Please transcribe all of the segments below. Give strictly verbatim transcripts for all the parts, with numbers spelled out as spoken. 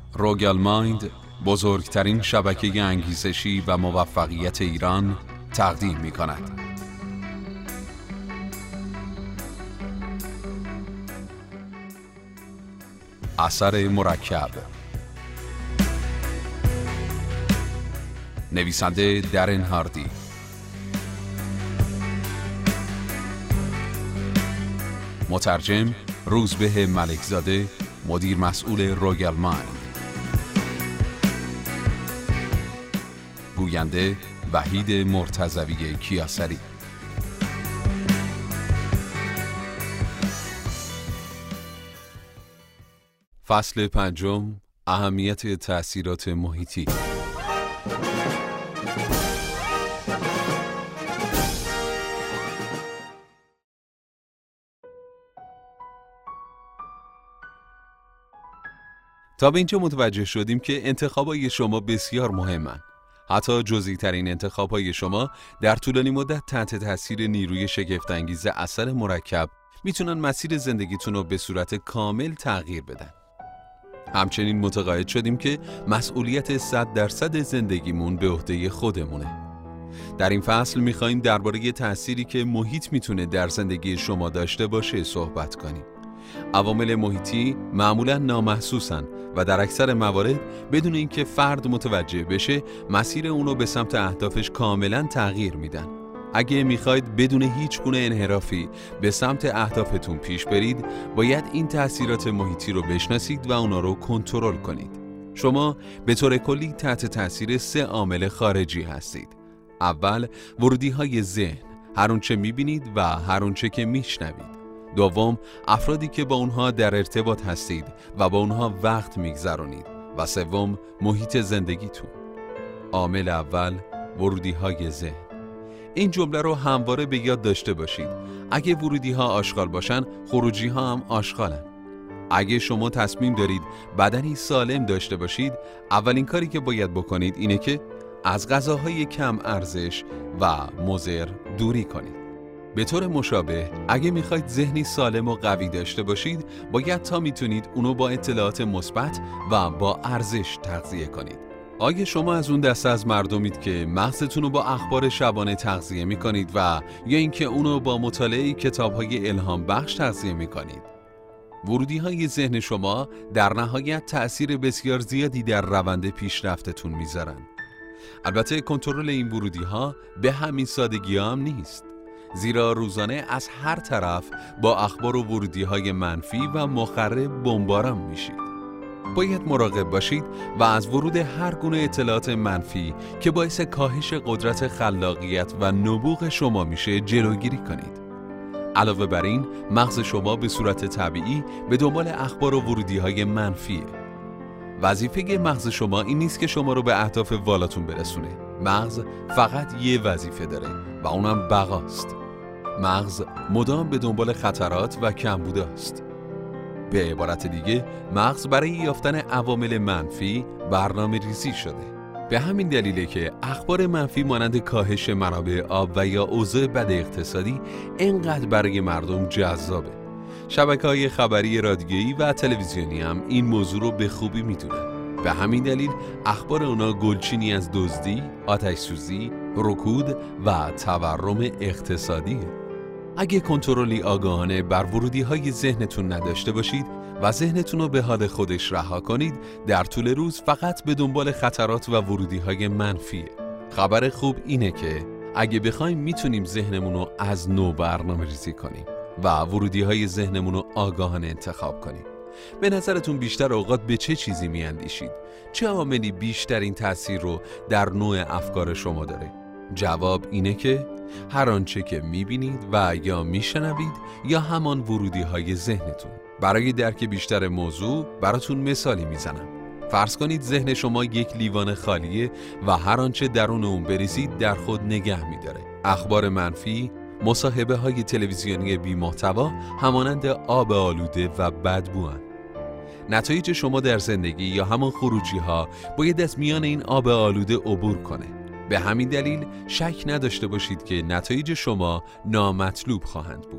رویال مایند بزرگترین شبکه انگیزشی و موفقیت ایران تقدیم می کند. اثر مرکب، نویسنده درن هاردی، مترجم روزبه ملکزاده، مدیر مسئول رویال مایند، گوینده وحید مرتضوی کیاسری. فصل پنجم، اهمیت تأثیرات محیطی. تا به اینجا متوجه شدیم که انتخابای شما بسیار مهمن. حتی جزئی ترین انتخابای شما در طولانی مدت تحت تاثیر نیروی شگفت‌انگیز اثر مرکب میتونن مسیر زندگیتون رو به صورت کامل تغییر بدن. همچنین متقاعد شدیم که مسئولیت صد درصد زندگیمون به عهده خودمونه. در این فصل میخوایم درباره تأثیری که محیط میتونه در زندگی شما داشته باشه صحبت کنیم. عوامل محیطی معمولاً نامحسوسن و در اکثر موارد بدون اینکه فرد متوجه بشه مسیر اونو به سمت اهدافش کاملاً تغییر میدن. اگه میخواید بدون هیچ گونه انحرافی به سمت اهدافتون پیش برید، باید این تأثیرات محیطی رو بشناسید و اونا رو کنترل کنید. شما به طور کلی تحت تأثیر سه عامل خارجی هستید. اول، ورودی‌های ذهن، هر اونچه میبینید و هر اونچه که میشنوید. دوم، افرادی که با اونها در ارتباط هستید و با اونها وقت میگذرونید. و سوم، محیط زندگیتون. عامل اول، ورودی‌های ذهن. این جمله رو همواره به یاد داشته باشید. اگه ورودی‌ها آشغال باشن، خروجی‌ها هم آشغالن. اگه شما تصمیم دارید بدنی سالم داشته باشید، اولین کاری که باید بکنید اینه که از غذاهای کم ارزش و مضر دوری کنید. به طور مشابه، اگه میخواید ذهنی سالم و قوی داشته باشید، باید تا میتونید اونو با اطلاعات مثبت و با ارزش تغذیه کنید. آیا شما از اون دسته از مردمید که مغزتون رو با اخبار شبانه تغذیه میکنید و یا اینکه اونو با مطالعه کتاب‌های الهام بخش تغذیه میکنید؟ ورودی‌های ذهن شما در نهایت تأثیر بسیار زیادی در روند پیشرفتتون میذارن. البته کنترل این ورودی‌ها به همین سادگی هم نیست. زیرا روزانه از هر طرف با اخبار و ورودی‌های منفی و مخرب بمباران میشید. باید مراقب باشید و از ورود هر گونه اطلاعات منفی که باعث کاهش قدرت خلاقیت و نبوغ شما میشه جلوگیری کنید. علاوه بر این، مغز شما به صورت طبیعی به دنبال اخبار و ورودی‌های منفیه. وظیفه مغز شما این نیست که شما رو به اهداف والاتون برسونه. مغز فقط یه وظیفه داره و اونم بقاست. مغز مدام به دنبال خطرات و کمبوداست. به عبارت دیگه، مغز برای یافتن عوامل منفی برنامه ریزی شده. به همین دلیله که اخبار منفی مانند کاهش منابع آب و یا اوضاع بد اقتصادی اینقدر برای مردم جذابه. شبکه‌های خبری رادیویی و تلویزیونی هم این موضوع رو به خوبی میدونن. به همین دلیل اخبار اونا گلچینی از دزدی، آتش‌سوزی، رکود و تورم اقتصادیه. اگه کنترلی آگاهانه بر ورودی‌های ذهنتون نداشته باشید و ذهنتون رو به حال خودش رها کنید، در طول روز فقط به دنبال خطرات و ورودی‌های منفیه. خبر خوب اینه که اگه بخوایم میتونیم ذهنمون رو از نو برنامه ریزی کنیم و ورودی‌های ذهنمون رو آگاهانه انتخاب کنیم. به نظرتون بیشتر اوقات به چه چیزی میاندیشید؟ چه عاملی بیشترین تأثیر رو در نوع افکار شما داره؟ جواب اینه که هر آنچه که میبینید و یا میشنوید یا همان ورودی‌های ذهنتون. برای درک بیشتر موضوع براتون مثالی میزنم. فرض کنید ذهن شما یک لیوان خالیه و هر آنچه درون اون بریزید در خود نگه میداره. اخبار منفی، مصاحبه های تلویزیونی بی محتوا همانند آب آلوده و بدبوان. نتایج شما در زندگی یا همان خروجی ها باید از میان این آب آلوده عبور کنه. به همین دلیل شک نداشته باشید که نتایج شما نامطلوب خواهند بود.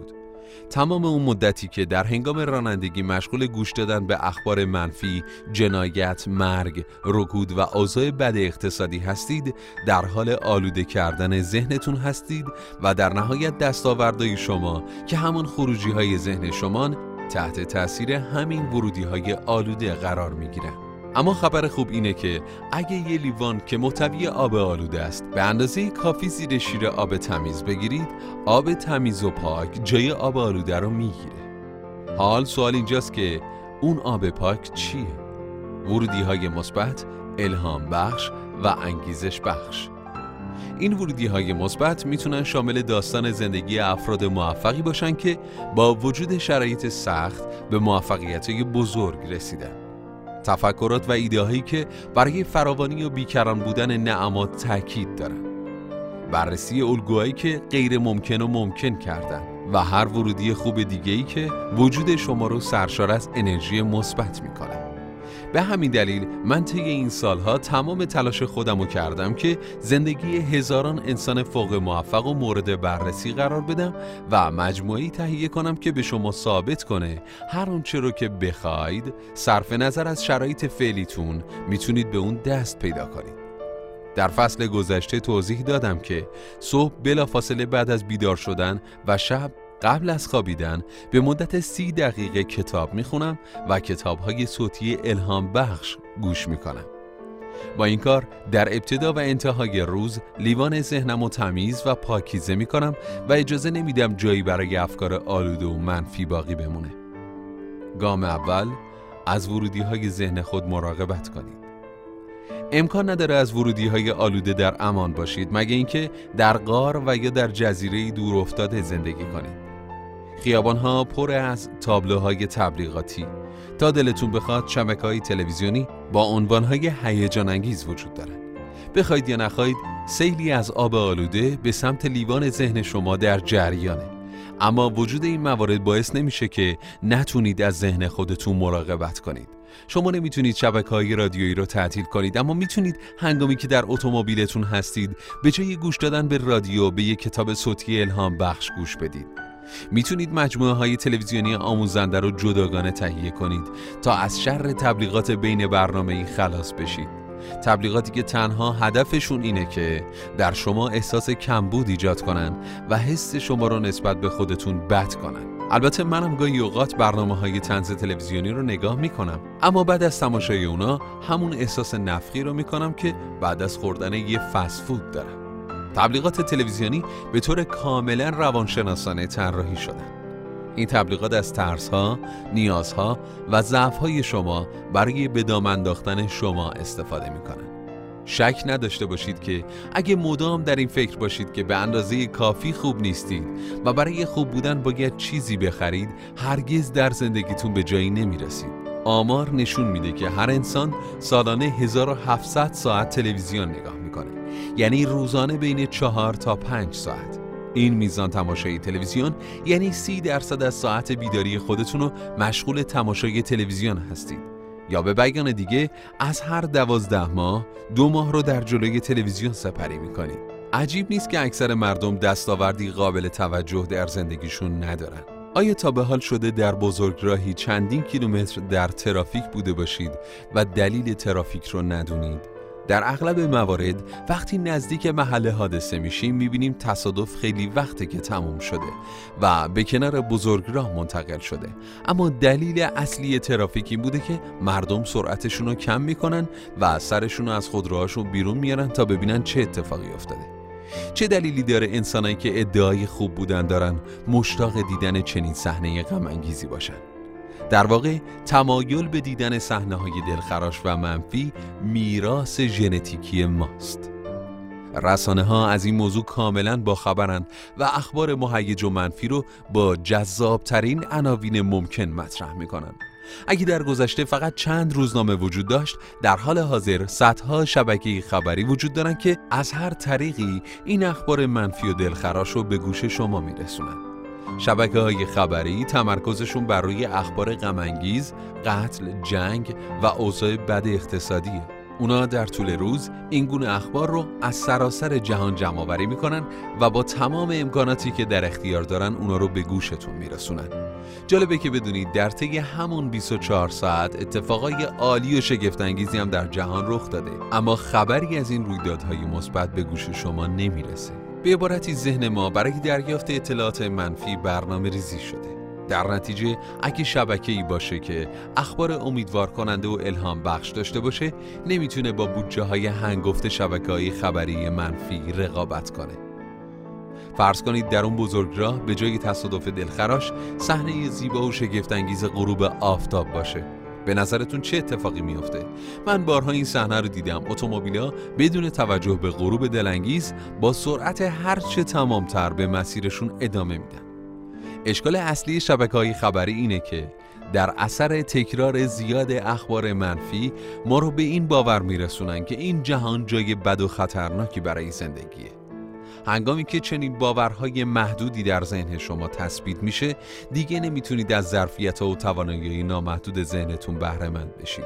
تمام اون مدتی که در هنگام رانندگی مشغول گوش دادن به اخبار منفی، جنایت، مرگ، رکود و اوضاع بد اقتصادی هستید، در حال آلوده کردن ذهنتون هستید و در نهایت دستاوردهای شما که همون خروجی های ذهن شمان تحت تاثیر همین ورودی های آلوده قرار می گیرن. اما خبر خوب اینه که اگه یه لیوان که محتوی آب آلوده است به اندازه کافی زیر شیر آب تمیز بگیرید، آب تمیز و پاک جای آب آلوده رو میگیره. حال سوال اینجاست که اون آب پاک چیه؟ ورودی های مثبت، الهام بخش و انگیزش بخش. این ورودی های مثبت میتونن شامل داستان زندگی افراد موفقی باشن که با وجود شرایط سخت به موفقیت‌های بزرگ رسیدن. تفکرات و ایده هایی که برای فراوانی و بیکران بودن نعمات تاکید دارن. بررسی الگوهایی که غیر ممکن و ممکن کردن و هر ورودی خوب دیگه‌ای که وجود شما رو سرشار از انرژی مثبت میکنه. به همین دلیل من طی این سالها تمام تلاش خودمو کردم که زندگی هزاران انسان فوق موفق و مورد بررسی قرار بدم و مجموعه‌ای تهیه کنم که به شما ثابت کنه هر اونچه رو که بخواید صرف نظر از شرایط فعلیتون میتونید به اون دست پیدا کنید. در فصل گذشته توضیح دادم که صبح بلافاصله بعد از بیدار شدن و شب قبل از خوابیدن به مدت سی دقیقه کتاب میخونم و کتاب‌های صوتی الهام بخش گوش میکنم. با این کار در ابتدا و انتهای روز لیوان ذهنمو تمیز و پاکیزه میکنم و اجازه نمیدم جایی برای افکار آلوده و منفی باقی بمونه. گام اول، از ورودی‌های ذهن خود مراقبت کنید. امکان نداره از ورودی‌های آلوده در امان باشید مگه اینکه در غار و یا در جزیره دور افتاده زندگی کنید. خیابان‌ها پر از تابلوهای تبلیغاتی، تا دلتون بخواد شبکه‌های تلویزیونی با عنوان‌های هیجان انگیز وجود دارن. بخواید یا نخواید سیلی از آب آلوده به سمت لیوان ذهن شما در جریانه. اما وجود این موارد باعث نمیشه که نتونید از ذهن خودتون مراقبت کنید. شما نمیتونید شبکه‌های رادیویی رو تعطیل کنید، اما میتونید هنگامی که در اتومبیلتون هستید به جای گوش دادن به رادیو به یک کتاب صوتی الهام بخش گوش بدید. میتونید مجموعه های تلویزیونی آموزنده رو جداگانه تهیه کنید تا از شر تبلیغات بین برنامه‌ای خلاص بشید. تبلیغاتی که تنها هدفشون اینه که در شما احساس کمبود ایجاد کنن و حس شما رو نسبت به خودتون بد کنن. البته منم گاهی اوقات برنامه‌های طنز تلویزیونی رو نگاه میکنم، اما بعد از تماشای اونا همون احساس نفخی رو میکنم که بعد از خوردن یه فست فود دارم. تبلیغات تلویزیونی به طور کاملا روانشناسانه طراحی شدن. این تبلیغات از ترس‌ها، نیازها و ضعف‌های شما برای به دام انداختن شما استفاده می‌کنن. شک نداشته باشید که اگه مدام در این فکر باشید که به اندازه کافی خوب نیستید و برای خوب بودن باید چیزی بخرید، هرگز در زندگیتون به جایی نمی‌رسید. آمار نشون میده که هر انسان سالانه هزار و هفتصد ساعت تلویزیون نگاه میکنه، یعنی روزانه بین چهار تا پنج ساعت. این میزان تماشای تلویزیون یعنی سی درصد از ساعت بیداری خودتون رو مشغول تماشای تلویزیون هستید. یا به بیان دیگه از هر دوازده ماه دو ماه رو در جلوی تلویزیون سپری میکنید. عجیب نیست که اکثر مردم دستاوردی قابل توجه در زندگیشون ندارن. آیا تا به حال شده در بزرگراهی چندین کیلومتر در ترافیک بوده باشید و دلیل ترافیک رو ندونید؟ در اغلب موارد وقتی نزدیک محل حادثه میشیم میبینیم تصادف خیلی وقته که تموم شده و به کنار بزرگراه منتقل شده، اما دلیل اصلی ترافیک این بوده که مردم سرعتشون رو کم میکنن و سرشون رو از خودروهاشون بیرون میارن تا ببینن چه اتفاقی افتاده. چه دلیلی داره انسانایی که ادعای خوب بودن دارن مشتاق دیدن چنین صحنه غم انگیزی باشن؟ در واقع تمایل به دیدن صحنه‌های دلخراش و منفی میراث ژنتیکی ماست. رسانه‌ها از این موضوع کاملاً باخبرند و اخبار مهیج و منفی رو با جذاب‌ترین عناوین ممکن مطرح می‌کنند. اگه در گذشته فقط چند روزنامه وجود داشت، در حال حاضر صدها شبکه خبری وجود دارن که از هر طریقی این اخبار منفی و دلخراش رو به گوش شما میرسونن. شبکه‌های خبری تمرکزشون بر روی اخبار غم‌انگیز، قتل، جنگ و اوضاع بد اقتصادیه. اونا در طول روز این گونه اخبار رو از سراسر جهان جمع آوری میکنن و با تمام امکاناتی که در اختیار دارن اونا رو به گوشتون میرسونن. جالبه که بدونید در طی همون بیست و چهار ساعت اتفاقای عالی و شگفت انگیزی هم در جهان رخ داده، اما خبری از این رویدادهای مثبت به گوش شما نمیرسه. به عبارتی ذهن ما برای دریافت اطلاعات منفی برنامه ریزی شده. در نتیجه اگه شبکه‌ای باشه که اخبار امیدوار کننده و الهام بخش داشته باشه، نمیتونه با بودجه های هنگفت شبکه‌های خبری منفی رقابت کنه. فرض کنید در اون بزرگراه به جای تصادف دلخراش صحنه زیبا و شگفت انگیز غروب آفتاب باشه. به نظرتون چه اتفاقی میفته؟ من بارها این صحنه رو دیدم. اتومبیل‌ها بدون توجه به غروب دلانگیز با سرعت هرچه تمام‌تر به مسیرشون ادامه میدن. اشکال اصلی شبکه‌های خبری اینه که در اثر تکرار زیاد اخبار منفی ما رو به این باور میرسونن که این جهان جای بد و خطرناکی برای زندگیه. هنگامی که چنین باورهای محدودی در ذهن شما تثبیت میشه، دیگه نمیتونید از ظرفیت‌ها و توانایی نامحدود ذهنتون بهره مند بشید.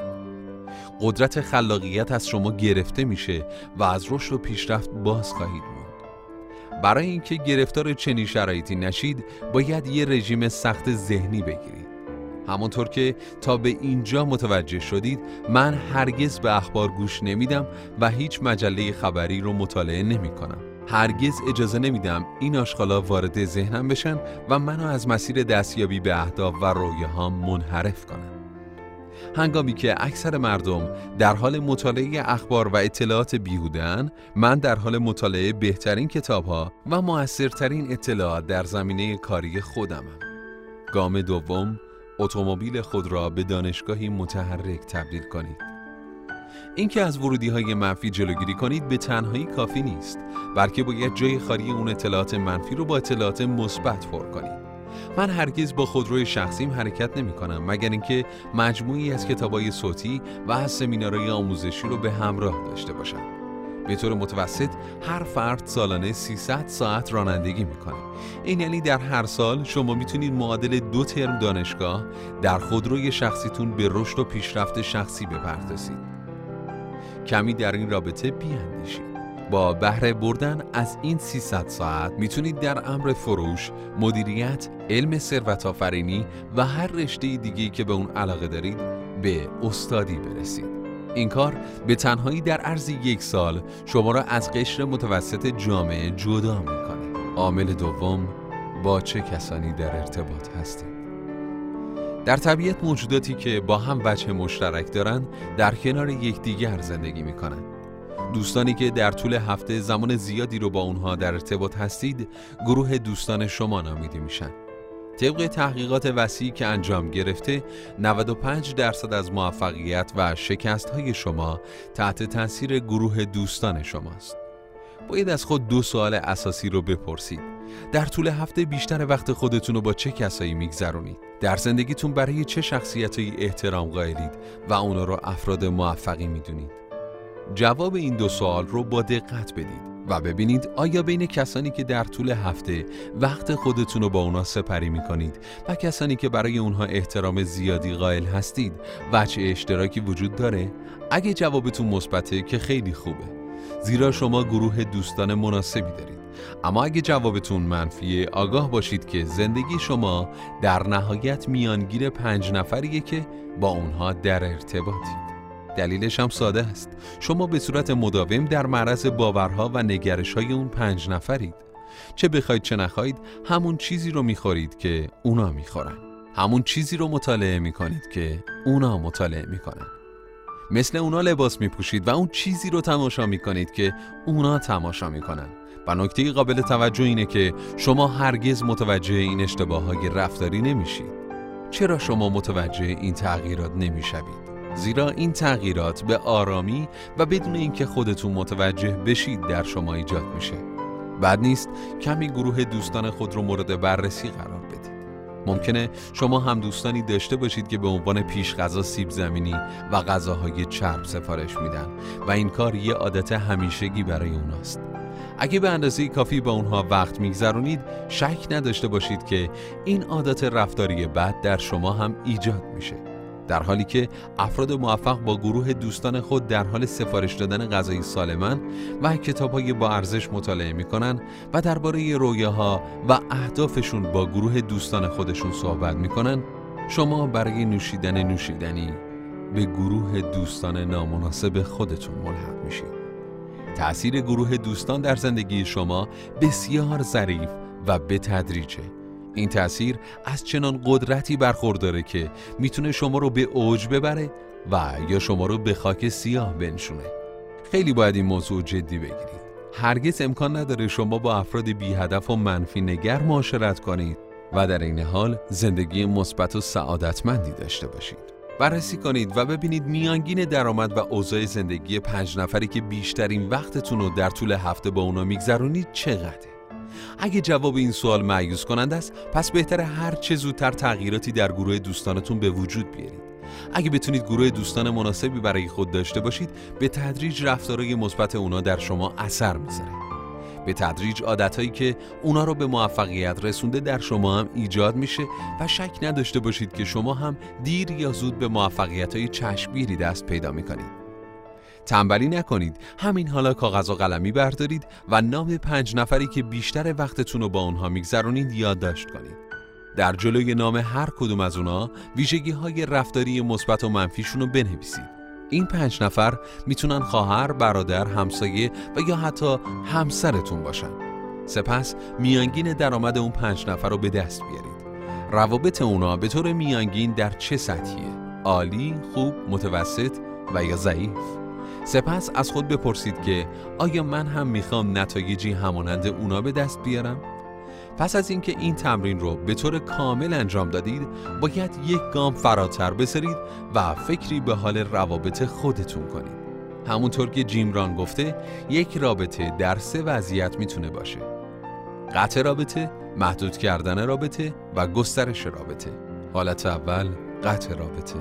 قدرت خلاقیت از شما گرفته میشه و از رشد و پیشرفت باز خواهید موند. برای اینکه گرفتار چنین شرایطی نشید، باید یه رژیم سخت ذهنی بگیرید. همونطور که تا به اینجا متوجه شدید، من هرگز به اخبار گوش نمیدم و هیچ مجله خبری رو مطالعه نمی کنم. هرگز اجازه نمیدم این آشغالا وارد ذهنم بشن و منو از مسیر دستیابی به اهداف و رویاهام منحرف کنن. هنگامی که اکثر مردم در حال مطالعه اخبار و اطلاعات بیهوده‌اند، من در حال مطالعه بهترین کتاب‌ها و مؤثرترین اطلاعات در زمینه کاری خودمم. گام دوم، اتومبیل خود را به دانشگاهی متحرک تبدیل کنید. اینکه از ورودی‌های منفی جلوگیری کنید به تنهایی کافی نیست، بلکه باید جای خالی اون اطلاعات منفی رو با اطلاعات مثبت پر کنید. من هرگز با خودروی شخصیم حرکت نمی کنم مگر اینکه مجموعی از کتابای صوتی و از سمینارهای آموزشی رو به همراه داشته باشم. به طور متوسط هر فرد سالانه سیصد ساعت رانندگی میکنه. این یعنی در هر سال شما میتونید معادل دو ترم دانشگاه در خودروی شخصیتون به رشد و پیشرفت شخصی بپردازید. کمی در این رابطه بیاندیشید. با بهره بردن از این سیصد ساعت میتونید در امر فروش، مدیریت، علم ثروت آفرینی و هر رشته دیگه‌ای که به اون علاقه دارید به استادی برسید. این کار به تنهایی در عرض یک سال شما را از قشر متوسط جامعه جدا میکنه. عامل دوم، با چه کسانی در ارتباط هستید؟ در طبیعت موجوداتی که با هم وجه مشترک دارن در کنار یکدیگر زندگی میکنن. دوستانی که در طول هفته زمان زیادی رو با اونها در ارتباط هستید، گروه دوستان شما نامیده میشن. طبق تحقیقات وسیعی که انجام گرفته، نود و پنج درصد از موفقیت و شکست‌های شما تحت تاثیر گروه دوستان شماست. باید از خود دو سوال اساسی رو بپرسید. در طول هفته بیشتر وقت خودتون رو با چه کسایی میگذرونید؟ در زندگیتون برای چه شخصیتایی احترام قائلید و اونا رو افراد موفقی میدونید؟ جواب این دو سوال رو با دقت بدید و ببینید آیا بین کسانی که در طول هفته وقت خودتون رو با اونا سپری میکنید و کسانی که برای اونها احترام زیادی قائل هستید وجه اشتراکی وجود داره؟ اگه جوابتون مثبته که خیلی خوبه، زیرا شما گروه دوستان مناسبی دارید. اما اگه جوابتون منفیه، آگاه باشید که زندگی شما در نهایت میانگیر پنج نفریه که با اونها در ارتباطید. دلیلش هم ساده است. شما به صورت مداوم در معرض باورها و نگرش‌های اون پنج نفرید. چه بخواید چه نخواید، همون چیزی رو می‌خورید که اونا می‌خورن. همون چیزی رو مطالعه می‌کنید که اونا مطالعه می‌کنن. مثل اونا لباس می‌پوشید و اون چیزی رو تماشا می‌کنید که اونا تماشا می‌کنن. و نکته قابل توجه اینه که شما هرگز متوجه این اشتباه‌های رفتاری نمی‌شید. چرا شما متوجه این تغییرات نمی‌شوید؟ زیرا این تغییرات به آرامی و بدون اینکه خودتون متوجه بشید در شما ایجاد میشه. بد نیست کمی گروه دوستان خود رو مورد بررسی قرار بدید. ممکنه شما هم دوستانی داشته باشید که به عنوان پیش غذا سیب زمینی و غذاهای چرب سفارش میدن و این کار یه عادت همیشگی برای اوناست. اگه به اندازه کافی با اونها وقت میگذرونید، شک نداشته باشید که این عادت رفتاری بد در شما هم ایجاد میشه. در حالی که افراد موفق با گروه دوستان خود در حال سفارش دادن غذای سالمن و کتاب‌های با ارزش مطالعه می‌کنند و درباره رویاها و اهدافشون با گروه دوستان خودشون صحبت می‌کنند، شما برای نوشیدن نوشیدنی به گروه دوستان نامناسب خودتون ملحق میشید. تأثیر گروه دوستان در زندگی شما بسیار ظریف و به تدریجه. این تأثیر از چنان قدرتی برخورداره که میتونه شما رو به اوج ببره و یا شما رو به خاک سیاه بنشونه. خیلی باید این موضوع جدی بگیرید. هرگز امکان نداره شما با افراد بی هدف و منفی نگر معاشرت کنید و در این حال زندگی مثبت و سعادتمندی داشته باشید. بررسی کنید و ببینید میانگین درآمد و اوضاع زندگی پنج نفری که بیشترین وقتتون رو در طول هفته با اونا میگذرونید چقدره؟ اگه جواب این سوال مایوس کننده است، پس بهتره هر چه زودتر تغییراتی در گروه دوستانتون به وجود بیارید. اگه بتونید گروه دوستان مناسبی برای خود داشته باشید، به تدریج رفتارهای مثبت اونا در شما اثر میذاره. به تدریج عادتهایی که اونا رو به موفقیت رسونده در شما هم ایجاد میشه و شک نداشته باشید که شما هم دیر یا زود به موفقیت‌های چشمگیری دست پیدا میکنید. تنبلی نکنید، همین حالا کاغذ و قلمی بردارید و نام پنج نفری که بیشتر وقتتون رو با اونها میگذرونید یادداشت کنید. در جلوی نام هر کدوم از اونها ویژگی‌های رفتاری مثبت و منفیشون رو بنویسید. این پنج نفر میتونن خواهر، برادر، همسایه و یا حتی همسرتون باشن. سپس میانگین درآمد اون پنج نفر رو به دست بیارید. روابط اونا به طور میانگین در چه سطحیه؟ عالی، خوب، متوسط و یا ضعیف؟ سپس از خود بپرسید که آیا من هم میخوام نتایجی همانند اونا به دست بیارم؟ پس از اینکه این تمرین رو به طور کامل انجام دادید، باید یک گام فراتر بسرید و فکری به حال روابط خودتون کنید. همونطور که جیم ران گفته، یک رابطه در سه وضعیت میتونه باشه: قطع رابطه، محدود کردن رابطه و گسترش رابطه. حالت اول، قطع رابطه.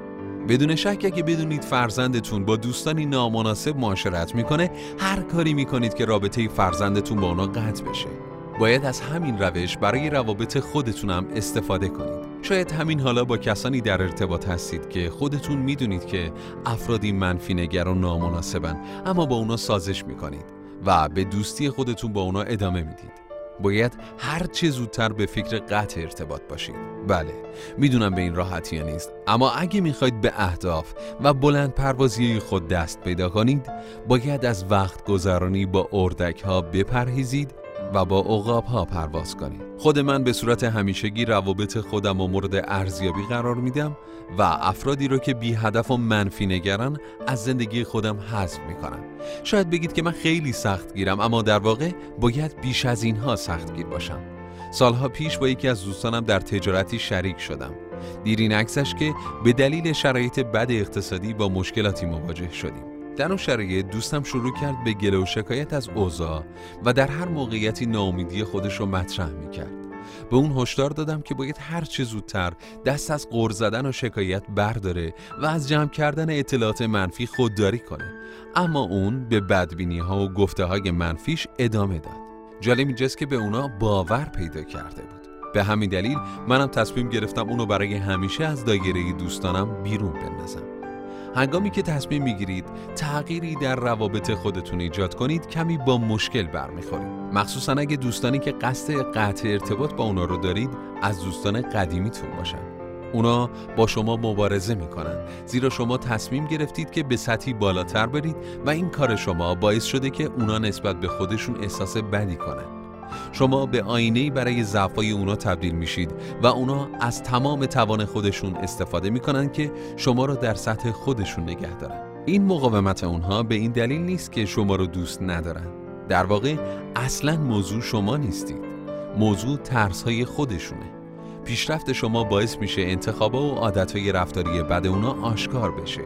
بدون شک اگه بدونید فرزندتون با دوستانی نامناسب معاشرت میکنه، هر کاری میکنید که رابطه فرزندتون با اونا قطع بشه. باید از همین روش برای روابط خودتون هم استفاده کنید. شاید همین حالا با کسانی در ارتباط هستید که خودتون میدونید که افرادی منفی نگر و نامناسبن، اما با اونا سازش میکنید و به دوستی خودتون با اونا ادامه میدید. باید هر چه زودتر به فکر قطع ارتباط باشید. بله، میدونم به این راحتی نیست، اما اگه میخواید به اهداف و بلند پروازی خود دست پیدا کنید، باید از وقت گذرانی با اردک ها بپرهیزید و با عقاب ها پرواز کنید. خود من به صورت همیشگی روابط خودم و مورد ارزیابی قرار میدم و افرادی رو که بی هدف و منفی نگران از زندگی خودم حذف میکنم. شاید بگید که من خیلی سخت گیرم، اما در واقع باید بیش از اینها سخت گیر باشم. سالها پیش با یکی از دوستانم در تجارتی شریک شدم. دیرین عکسش که به دلیل شرایط بد اقتصادی با مشکلاتی مواجه شدیم. در اون شرایط دوستم شروع کرد به گله و شکایت از اوضاع و در هر موقعیتی ناامیدی خودش رو مطرح میکرد. به اون هشدار دادم که باید هر چه زودتر دست از غر زدن و شکایت برداره و از جمع کردن اطلاعات منفی خودداری کنه، اما اون به بدبینی ها و گفته های منفیش ادامه داد. جالب اینجاست که به اونا باور پیدا کرده بود. به همین دلیل منم تصمیم گرفتم اونو برای همیشه از دایره دوستانم بیرون بندازم. هنگامی که تصمیم میگیرید تغییری در روابط خودتون ایجاد کنید، کمی با مشکل برمیخورید، مخصوصا اگه دوستانی که قصد قطع ارتباط با اونا رو دارید از دوستان قدیمیتون باشن. اونا با شما مبارزه میکنن، زیرا شما تصمیم گرفتید که به سطحی بالاتر برید و این کار شما باعث شده که اونا نسبت به خودشون احساس بدی کنن. شما به آینه‌ای برای ضعف‌های اونا تبدیل میشید و اونا از تمام توان خودشون استفاده میکنن که شما رو در سطح خودشون نگه دارن. این مقاومت اونها به این دلیل نیست که شما رو دوست ندارن. در واقع اصلاً موضوع شما نیستید. موضوع ترس‌های خودشونه. پیشرفت شما باعث میشه انتخابا و عادت‌های رفتاری بد اونا آشکار بشه.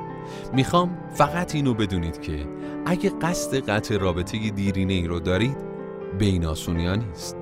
میخوام فقط اینو بدونید که اگه قصد قطع رابطه دیرینه‌ای رو دارید، به این آسونیا نیست.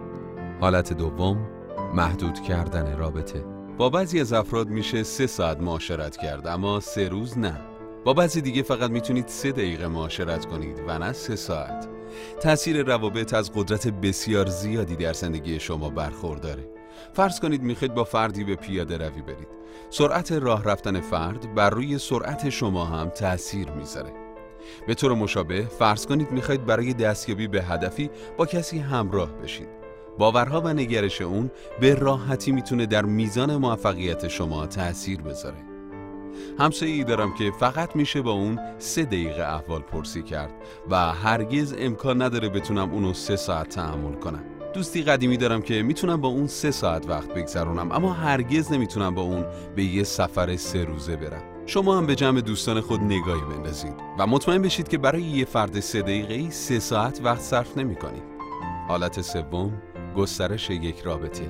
حالت دوم، محدود کردن رابطه. با بعضی از افراد میشه سه ساعت معاشرت کرد، اما سه روز نه. با بعضی دیگه فقط میتونید سه دقیقه معاشرت کنید و نه سه ساعت. تأثیر روابط از قدرت بسیار زیادی در زندگی شما برخورداره. فرض کنید میخواید با فردی به پیاده روی برید. سرعت راه رفتن فرد بر روی سرعت شما هم تأثیر میذاره. به طور مشابه فرض کنید میخواید برای دستیابی به هدفی با کسی همراه بشید. باورها و نگرش اون به راحتی میتونه در میزان موفقیت شما تأثیر بذاره. همسایه‌ای دارم که فقط میشه با اون سه دقیقه احوال پرسی کرد و هرگز امکان نداره بتونم اونو سه ساعت تحمل کنم. دوستی قدیمی دارم که میتونم با اون سه ساعت وقت بگذرونم، اما هرگز نمیتونم با اون به یه سفر سه روزه برم. شما هم به جمع دوستان خود نگاهی بندازید و مطمئن بشید که برای یه فرد سه دقیقه‌ای سه ساعت وقت صرف نمی‌کنید. حالت سوم، گسترش یک رابطه.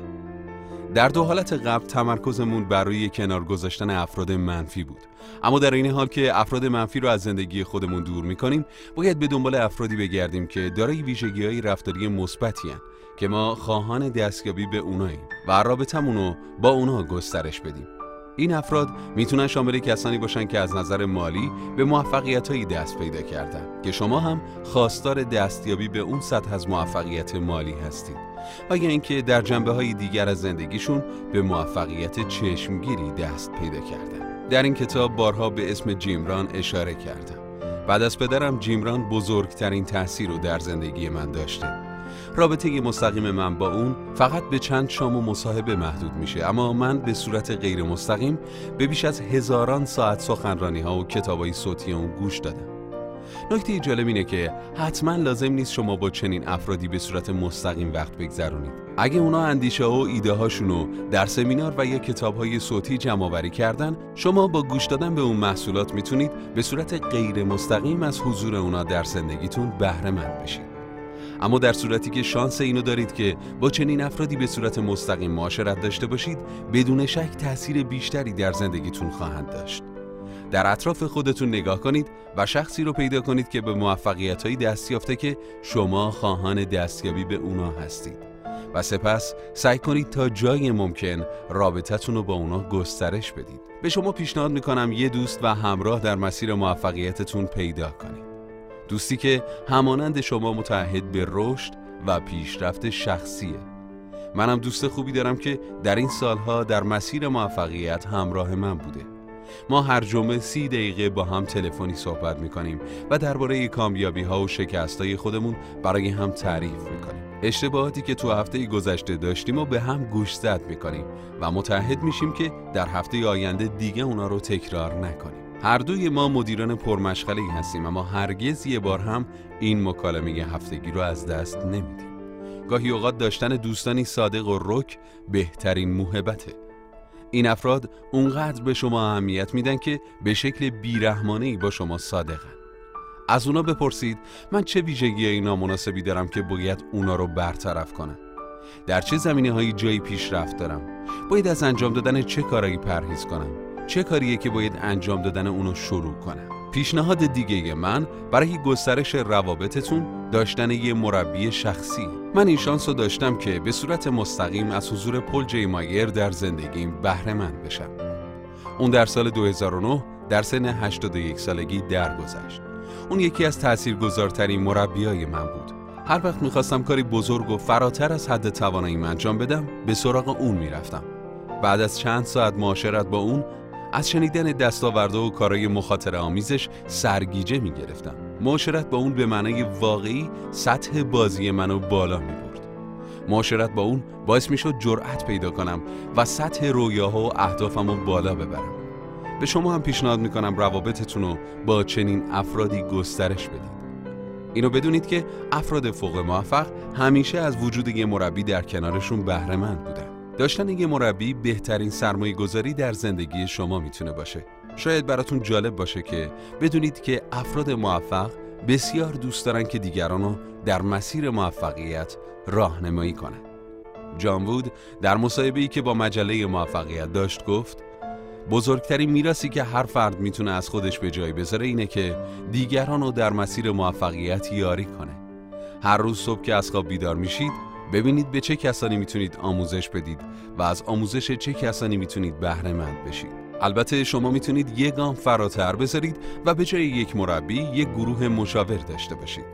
در دو حالت قبل تمرکزمون بر روی کنار گذاشتن افراد منفی بود، اما در این حال که افراد منفی رو از زندگی خودمون دور می‌کنیم، باید به دنبال افرادی بگردیم که دارای ویژگی‌های رفتاری مثبتی هستند که ما خواهان دستیابی به اوناییم و رابطمون رو با اونها گسترش بدیم. این افراد میتونن شامل کسانی باشن که از نظر مالی به موفقیت‌هایی دست پیدا کردن که شما هم خواستار دستیابی به اون سطح از موفقیت مالی هستید، و یا اینکه در جنبه‌های دیگر از زندگیشون به موفقیت چشمگیری دست پیدا کردن. در این کتاب بارها به اسم جیم ران اشاره کردم. بعد از پدرم جیم ران بزرگترین تأثیر رو در زندگی من داشته. رابطه مستقیم من با اون فقط به چند شام و مصاحبه محدود میشه، اما من به صورت غیر مستقیم به بیش از هزاران ساعت سخنرانی ها و کتابای صوتی اون گوش دادم. نکته جالب اینه که حتما لازم نیست شما با چنین افرادی به صورت مستقیم وقت بگذرونید. اگه اونا اندیشه ها و ایده هاشونو در سمینار و یا کتاب های صوتی جمع آوری کردن، شما با گوش دادن به اون محصولات میتونید به صورت غیر مستقیم از حضور اونا در زندگیتون بهره مند بشید. اما در صورتی که شانس اینو دارید که با چنین افرادی به صورت مستقیم معاشرت داشته باشید، بدون شک تأثیر بیشتری در زندگیتون خواهند داشت. در اطراف خودتون نگاه کنید و شخصی رو پیدا کنید که به موفقیت‌های دست یافته که شما خواهان دستیابی به اونا هستید و سپس سعی کنید تا جای ممکن رابطتون رو با اونا گسترش بدید. به شما پیشنهاد میکنم یه دوست و همراه در مسیر موفقیتتون پیدا کنید. دوستی که همانند شما متعهد به رشد و پیشرفت شخصیه. منم دوست خوبی دارم که در این سالها در مسیر موفقیت همراه من بوده. ما هر جمعه سی دقیقه با هم تلفنی صحبت میکنیم و درباره کامیابی ها و شکست های خودمون برای هم تعریف میکنیم. اشتباهاتی که تو هفته گذشته داشتیم و به هم گوشزد میکنیم و متعهد میشیم که در هفته آینده دیگه اونا رو تکرار نکنیم. هر دوی ما مدیران پرمشغله‌ای هستیم، اما هرگز یه بار هم این مکالمه هفتگی رو از دست نمیدیم. گاهی اوقات داشتن دوستانی صادق و رک بهترین موهبته. این افراد اونقدر به شما اهمیت میدن که به شکل بیرحمانه‌ای با شما صادقن. از اونا بپرسید من چه ویژگی‌های نامناسبی دارم که باید اونا رو برطرف کنم؟ در چه زمینه‌هایی جایی پیشرفت دارم؟ باید از انجام دادن چه کارایی پرهیز کنم؟ چه کاریه که باید انجام دادن اونو شروع کنم؟ پیشنهاد دیگه من برای گسترش روابطتون داشتن یه مربی شخصی. من این شانس رو داشتم که به صورت مستقیم از حضور پل جی مایر در زندگیم بهره مند بشم. اون در سال دو هزار و نه در سن هشتاد و یک سالگی درگذشت. اون یکی از تاثیرگذارترین مربیای من بود. هر وقت میخواستم کاری بزرگ و فراتر از حد تواناییم انجام بدم، به سراغ اون میرفتم. بعد از چند ساعت معاشرت با اون، از شنیدن دستاورده و کارهای مخاطره آمیزش سرگیجه می گرفتم. معاشرت با اون به معنای واقعی سطح بازی منو بالا می برد. معاشرت با اون باعث می شد جرأت پیدا کنم و سطح رویاها و اهدافمو بالا ببرم. به شما هم پیشنهاد می کنم روابطتون رو با چنین افرادی گسترش بدید. اینو بدونید که افراد فوق موفق همیشه از وجود یه مربی در کنارشون بهره مند بودن. داشتن یه مربی بهترین سرمایه گذاری در زندگی شما میتونه باشه. شاید براتون جالب باشه که بدونید که افراد موفق بسیار دوست دارن که دیگران رو در مسیر موفقیت راهنمایی کنن. جان وود در مصاحبه‌ای که با مجله موفقیت داشت گفت: بزرگترین میراثی که هر فرد میتونه از خودش به جای بذاره اینه که دیگران رو در مسیر موفقیت یاری کنه. هر روز صبح که از خواب بیدار میشید، ببینید به چه کسانی میتونید آموزش بدید و از آموزش چه کسانی میتونید بهره مند بشید. البته شما میتونید یک گام فراتر بذارید و به جای یک مربی یک گروه مشاور داشته باشید.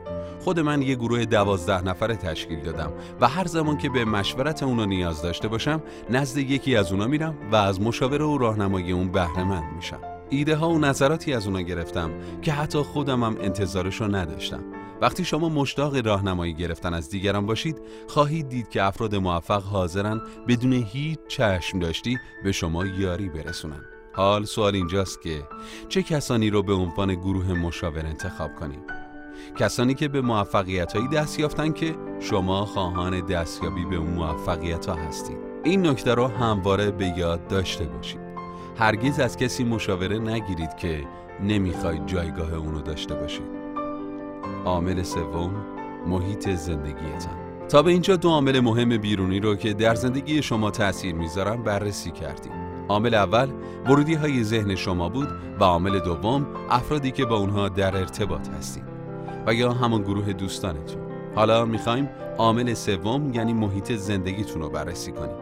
خود من یه گروه دوازده نفره تشکیل دادم و هر زمان که به مشورت اونا نیاز داشته باشم نزد یکی از اونا میرم و از مشاوره و راهنمایی اون بهره مند میشم. ایده ها و نظراتی از اونا گرفتم که حتی خودم هم انتظارشو نداشتم. وقتی شما مشتاق راهنمایی گرفتن از دیگران باشید، خواهید دید که افراد موفق حاضرن بدون هیچ چشم داشتی به شما یاری برسونن. حال سوال اینجاست که چه کسانی رو به عنوان گروه مشاور انتخاب کنیم؟ کسانی که به موفقیت‌هایی دست یافتن که شما خواهان دستیابی به اون موفقیت‌ها هستید. این نکته رو همواره به یاد داشته باشید. هرگز از کسی مشاوره نگیرید که نمیخواید جایگاه اونو داشته باشید. عامل سوم، محیط زندگیتان. تا به اینجا دو عامل مهم بیرونی رو که در زندگی شما تأثیر میذارن بررسی کردیم. عامل اول ورودی های ذهن شما بود و عامل دوم افرادی که با اونها در ارتباط هستید و یا همون گروه دوستانتون. حالا میخوایم عامل سوم یعنی محیط زندگیتون رو بررسی کنیم.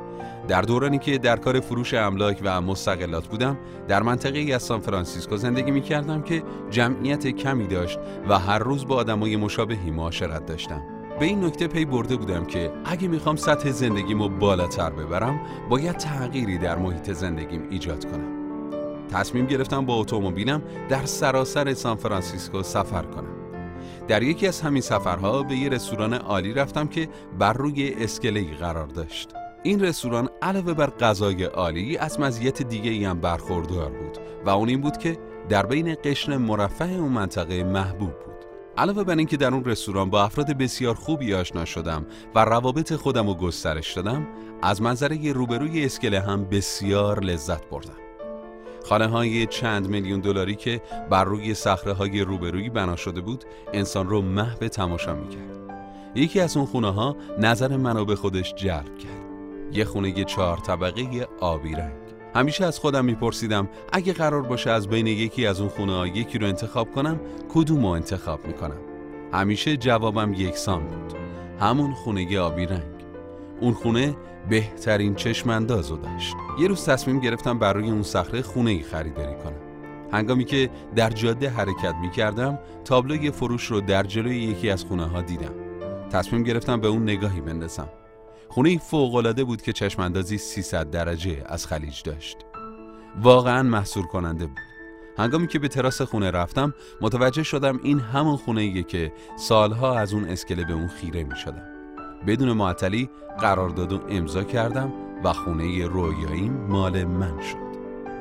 در دورانی که در کار فروش املاک و مستقلات بودم، در منطقه‌ای از سان فرانسیسکو زندگی می‌کردم که جمعیت کمی داشت و هر روز با آدمای مشابهی معاشرت داشتم. به این نکته پی برده بودم که اگه میخوام سطح زندگیمو بالاتر ببرم، باید تغییری در محیط زندگیم ایجاد کنم. تصمیم گرفتم با اتومبیلم در سراسر سان فرانسیسکو سفر کنم. در یکی از همین سفرها به یه رستوران عالی رفتم که بر روی اسکله‌ای قرار داشت. این رستوران علاوه بر غذای عالی از مزیت دیگه‌ای هم برخوردار بود و اون این بود که در بین قشر مرفه اون منطقه محبوب بود. علاوه بر اینکه در اون رستوران با افراد بسیار خوبی آشنا شدم و روابط خودم رو گسترش دادم، از منظره روبروی اسکله هم بسیار لذت بردم. خانه‌های چند میلیون دلاری که بر روی صخره‌های روبرویی بنا شده بود، انسان رو محو تماشا می‌کرد. یکی از اون خونه‌ها نظر منو به خودش جلب کرد. یه خونه چهار طبقه آبی رنگ. همیشه از خودم میپرسیدم اگه قرار باشه از بین یکی از اون خونه‌ها یکی رو انتخاب کنم، کدومو انتخاب میکنم؟ همیشه جوابم یکسان بود. همون خونه آبی رنگ. اون خونه بهترین چشم اندازو داشت. یه روز تصمیم گرفتم بر روی اون صخره خونه‌ای خریداری کنم. هنگامی که در جاده حرکت میکردم، تابلوی فروش رو در جلوی یکی از خونه‌ها دیدم. تصمیم گرفتم به اون نگاهی بندازم. خونه فوق‌العاده بود که چشماندازی سیصد درجه از خلیج داشت. واقعاً محصور کننده بود. هنگامی که به تراس خونه رفتم، متوجه شدم این همون خونه‌ایه که سالها از اون اسکله به اون خیره می شدم. بدون معطلی قرارداد رو امضا کردم و خونه رویاییم مال من شد.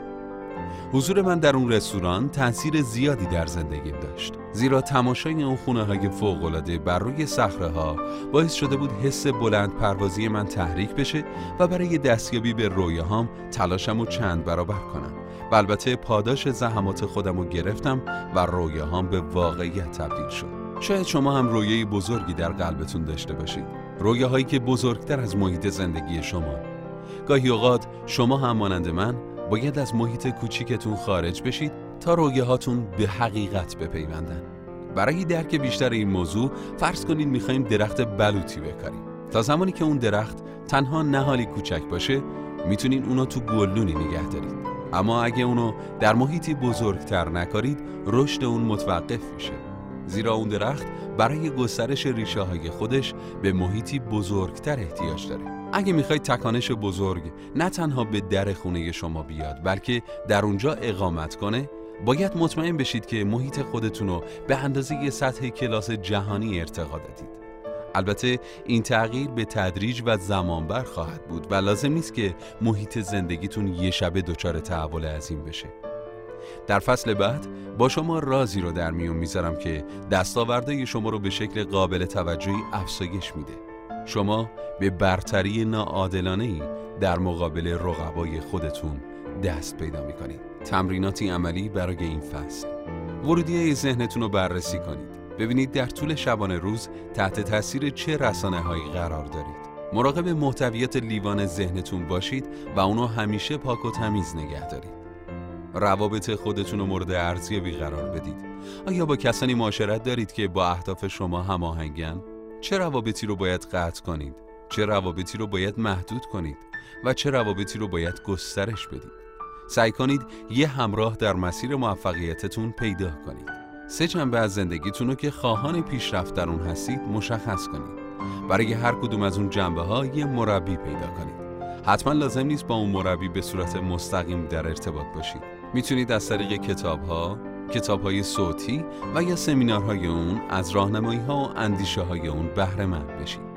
حضور من در اون رستوران تأثیر زیادی در زندگیم داشت، زیرا تماشای اون خونه‌های فوق‌العاده بر روی صخره‌ها باعث شده بود حس بلند پروازی من تحریک بشه و برای دستیابی به رویاهام تلاشمو چند برابر کنم و البته پاداش زحمات خودمو گرفتم و رویاهام به واقعیت تبدیل شد. شاید شما هم رویای بزرگی در قلبتون داشته باشید، رویاهایی که بزرگتر از محیط زندگی شما. گاهی اوقات شما هم مانند من باید از محیط کوچیکتون خارج بشید تا رویاهاتون به حقیقت بپیوندن. برای درک بیشتر این موضوع فرض کنید میخوایم درخت بلوطی بکاریم. تا زمانی که اون درخت تنها نهالی کوچک باشه، میتونین اونو تو گلدونی نگه دارید. اما اگه اونو در محیطی بزرگتر نکارید، رشد اون متوقف میشه. زیرا اون درخت برای گسترش ریشه های خودش به محیطی بزرگتر احتیاج داره. اگه میخواید تکانش بزرگ نه تنها به در خونه شما بیاد، بلکه در اونجا اقامت کنه، باید مطمئن بشید که محیط خودتون رو به اندازه یه سطح کلاس جهانی ارتقا دادید. البته این تغییر به تدریج و زمانبر خواهد بود و لازم نیست که محیط زندگیتون یه شبه دچار تحول عظیم بشه. در فصل بعد با شما رازی رو در میون میذارم که دستاوردهای شما رو به شکل قابل توجهی افزایش میده. شما به برتری ناعادلانه‌ای در مقابل رقبای خودتون دست پیدا میکنید. تمریناتی عملی برای این فصل: ورودیه ذهنتون رو بررسی کنید. ببینید در طول شبانه روز تحت تاثیر چه رسانه‌هایی قرار دارید. مراقب محتویات لیوان ذهنتون باشید و اونو همیشه پاک و تمیز نگه دارید. روابط خودتون رو مورد ارزیابی قرار بدید. آیا با کسانی معاشرت دارید که با اهداف شما هماهنگن؟ چه روابطی رو باید قطع کنید؟ چه روابطی رو باید محدود کنید؟ و چه روابطی رو باید گسترش بدید؟ سعی کنید یه همراه در مسیر موفقیتتون پیدا کنید. سه جنبه از زندگیتون رو که خواهان پیشرفت در اون هستید مشخص کنید. برای هر کدوم از اون جنبه ها یه مربی پیدا کنید. حتما لازم نیست با اون مربی به صورت مستقیم در ارتباط باشید. میتونید از طریق کتاب ها، کتاب های صوتی و یا سمینارهای اون از راهنمایی ها و اندیشه های اون بهره مند بشید.